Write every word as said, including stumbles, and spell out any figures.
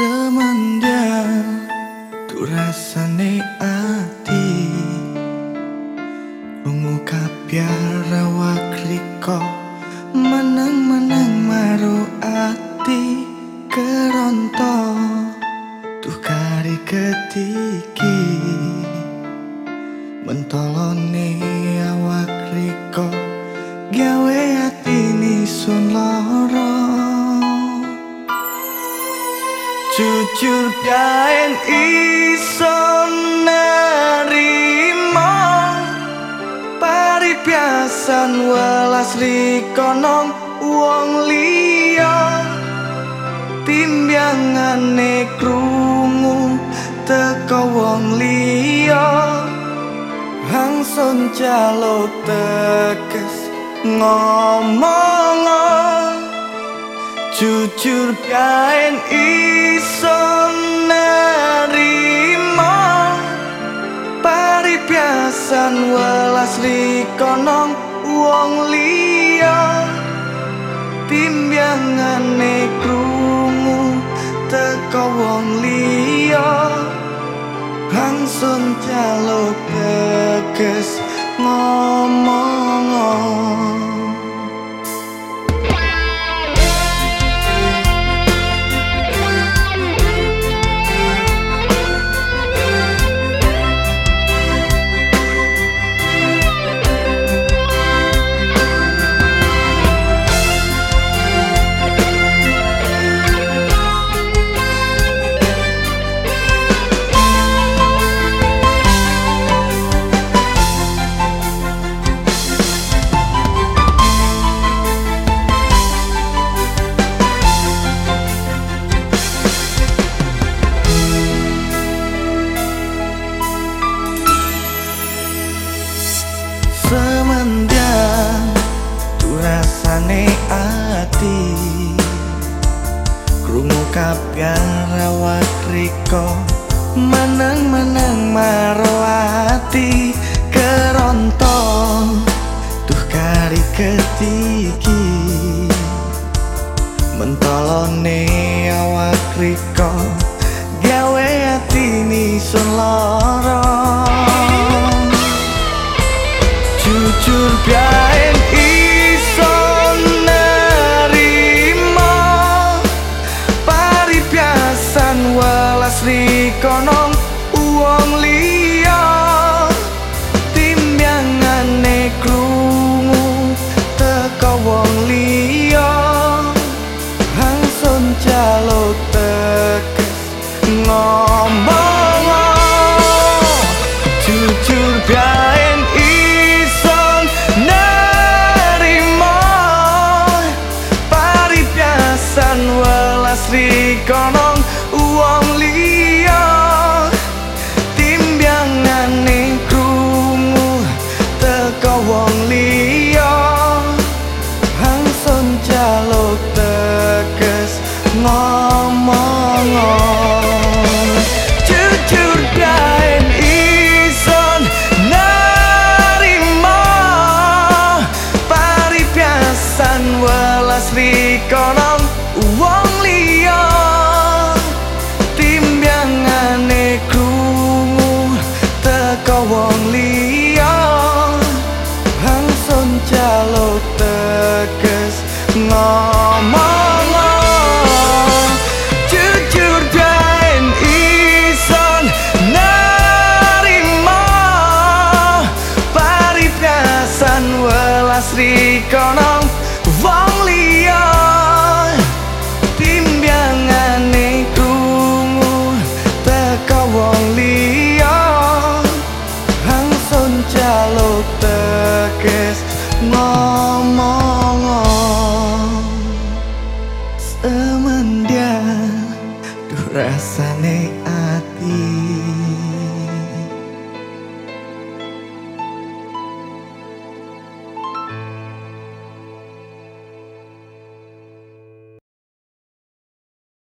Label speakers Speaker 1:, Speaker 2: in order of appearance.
Speaker 1: Semenjak tu rasane ati Rungu kabyar awak riko Menang-menang maru ati Keronto tuh kari ketiki Mentolone awak riko Gawe ati nisun loro Jujur kain iso nerimo Paripiasan welas rikonong wong liya Timbyangane krungu teko wong liya Hangson jaluk tekes ngomong Jujur kain iso nerimo Paripiasan welas rikonong wong liya Timbyangane krungu teko wong liya Hangsun jaluk teges ngomong Semenjak tu rasane ati Krungu kabyar awak riko Menang-menang maro ati Keronto tuh kari ketiki Mentolone awak riko Gawe ati nisun loro Jujur kain iso nerimo Paripiasan welas rikonong wong liya Timbyangane krungu teko wong liya Hangsun jaluk tekes ngomong Jujur kain welas rikonong wong liya Timbyangane krungu teko wong liya Hangsun jaluk teges ngomong Jujur kain ison nerimo Paripiasan welas rikonong wong liya Timbyangane krungu teko wong liya Hangsun jaluk teges ngomong Jujur kain ison nerimo Paripiasan welas rikonong wong liya Timbyangane krungu teko wong liya Hangsun jaluk teges ngomong Semenjak tu rasane ati